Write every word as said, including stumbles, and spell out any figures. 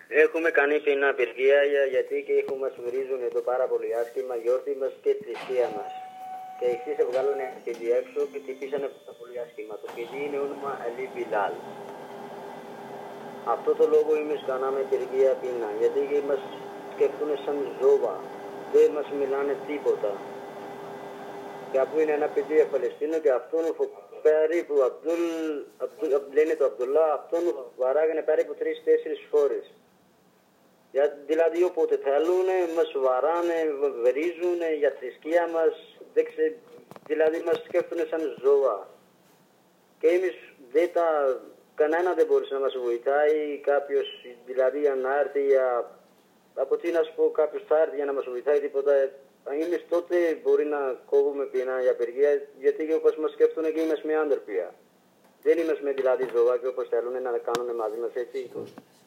Έχουμε κάνει την απεργία γιατί και έχουμε μας βρίζουν εδώ πάρα πολύ άσχημα, γιόρτη μας και θρησκεία μας. Και εσείς βγάλουν παιδί έξω και τυπήσανε πάρα πολύ άσχημα. Το παιδί είναι όνομα Αλή Μπιλάλ. Αυτό το λόγο εμείς κάναμε απεργία πείνα, γιατί μας σκεφτούν σαν ζώα. Δεν μας μιλάνε τίποτα. Και αφού είναι ένα παιδί Παλαιστίνο και αυτόν περίπου, Abdul, Abdul, λένε το Abdullah, αυτόν βαράγανε περίπου τρεις-τέσσερις φορές. Δηλαδή όποτε θέλουν, μας βαράνε, βρίζουν για θρησκεία μας, ξε... δηλαδή μας σκέφτονται σαν ζώα. Και εμείς δεν τα... κανένα δεν μπορούσε να μας βοηθάει, κάποιος, δηλαδή αν έρθει, από τι να σου πω, κάποιος θα έρθει για να μας βοηθάει τίποτα. Εμείς τότε μπορεί να κόβουμε πείνα για απεργία, γιατί και όπως μας σκέφτονται και είμαστε με άνθρωπια. Δεν είμαστε δηλαδή ζώα και όπως θέλουν να κάνουν μαζί μας, έτσι.